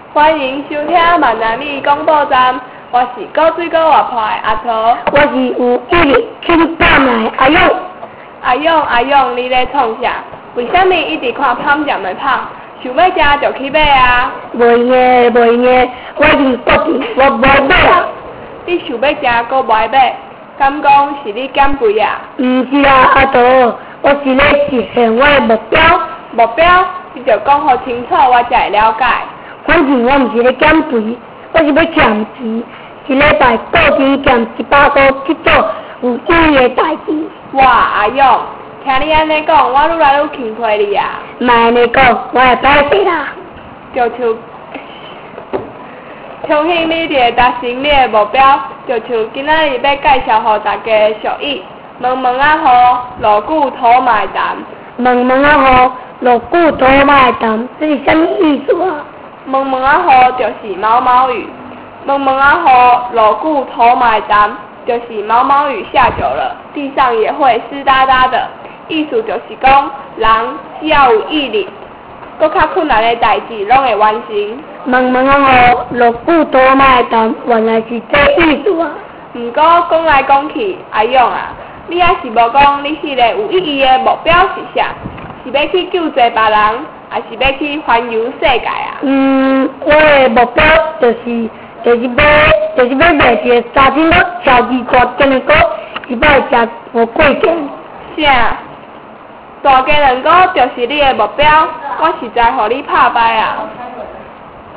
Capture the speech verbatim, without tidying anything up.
欢迎收听万南里广播站，我是高水沟活泼的阿桃， 我是有毅力去干的阿勇。 阿勇阿勇，你咧创啥？为什么一直看胖就袂胖？想要食就去买啊！ 袂用的，袂用的，我已经决定我袂买啊。 你想要食，阁袂买，敢讲是你减肥啊？ 毋是啊，阿桃，我是咧实现我的目标。 目标，你就讲好清楚，我才会了解。 反正我毋是咧减肥，我是要赚钱，一礼拜固定减一百块去做有意义的代志。 哇，阿勇，听你安尼讲，我愈来愈钦佩你啊！ 莫安尼讲，我会歹势啦。 就像，相信你伫达成你的目标，就像今仔日要介绍互大家的俗语：问问啊好，落骨头买单。 问问啊好，落骨头买单，这是啥物意思啊？ 问问啊好，就是毛毛雨。问问啊好，落骨头买单，就是毛毛雨下久了，地上也会湿哒哒的。意思就是讲，人只要有毅力，搁较困难的代志拢会完成。 问问啊好，落骨头买单，原来是这意思啊。 毋过讲来讲去，阿勇啊，你还是无讲你迄个有意义的目标是啥？是要去救济别人，还是要去环游世界啊？ 嗯，我的目标就是，就是要，就是要卖一个三千块超级大鸡蛋糕，一摆食无过劲。 啥？大鸡蛋糕就是你的目标，我实在互你拍败啊！